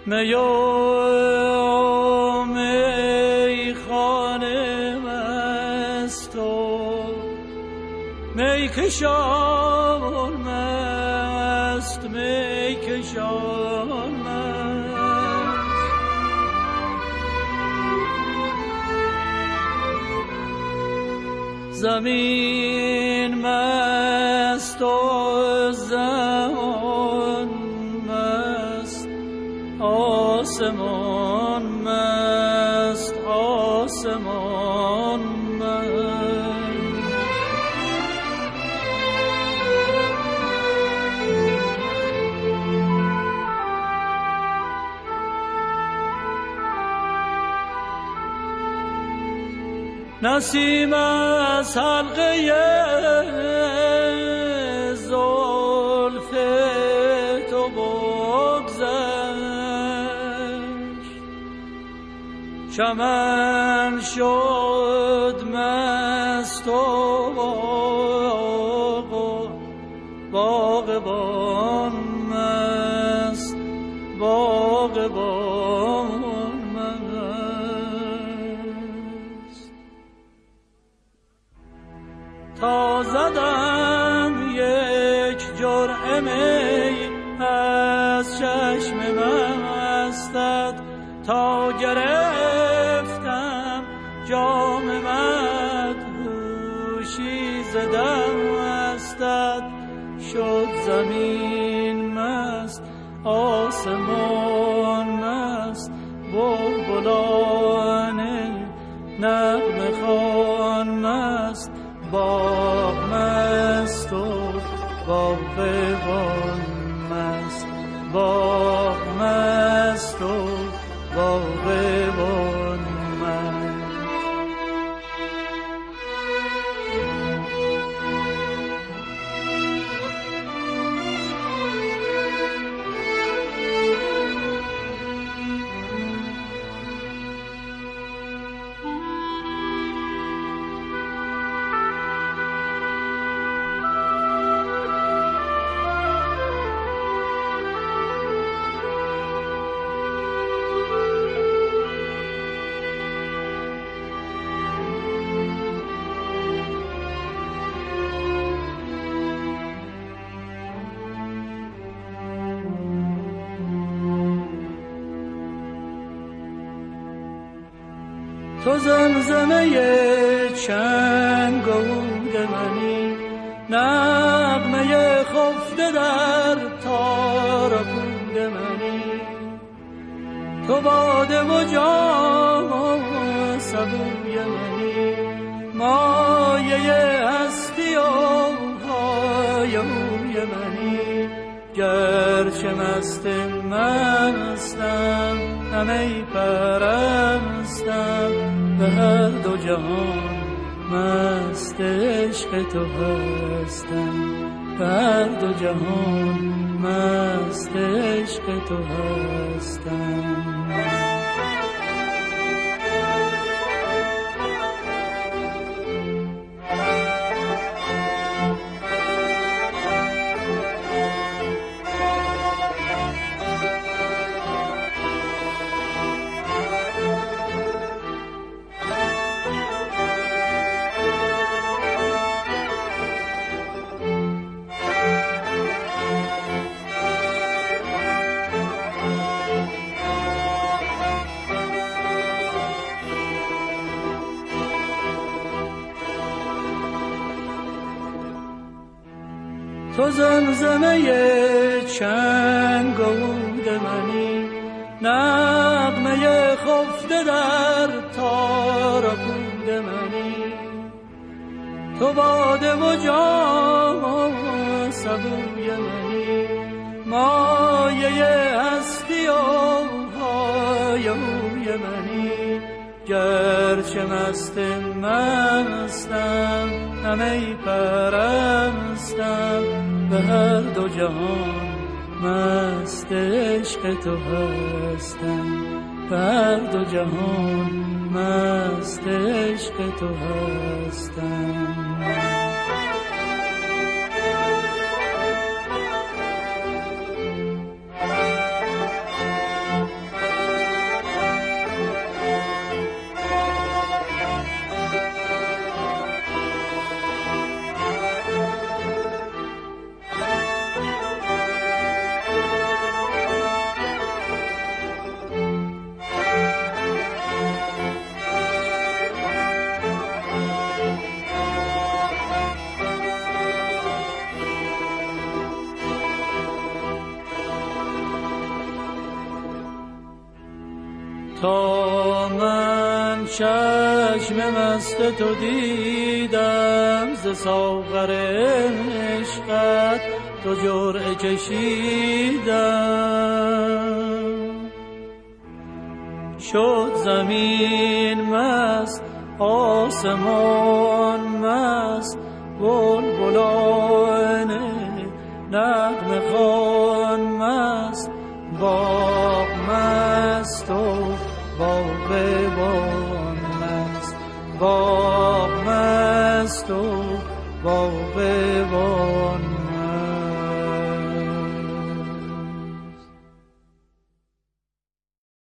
میخانه مست و میکشان مست میکشان مست زمین مست و زمان مست آسمان مست آسمان مست نسیم از حلقه زلف تو بگذشت چمن شد مست و باغبان مست باغبان مست تا زدم یک جرعه می از چشم مستت تا گرفتم جام مدهوشی ز دستت شد زمین مست آسمان مست بلبلان نغمه خوان مست باغ مست و باغبان مست باغ مست و باغبان مست تو زمزمه چنگ و عود منی نغمه خفته در تار و پود منی تو باده و جام و سبوی منی مایه هستی و هایوی منی گرچه مستم همه پرستم به هر دو جهان مست عشق تو هستم به هر دو جهان مست عشق تو هستم تو زمزمه چنگ و عود منی نغمه خفته در تار و پود منی تو باده و جام و سبوی منی مایه هستی و هایوی منی گرچه مستم همه پرستم به هر دو جهان مست عشق تو هستم به هر دو جهان مست عشق تو هستم تا من چشم مست تو دیدم ز ساغر عشقت تو جرعه کشیدم. شد زمین مست آسمان مست بلبلان نغمه خوان مست باغ مست و باغبان مست باغ مست و باغبان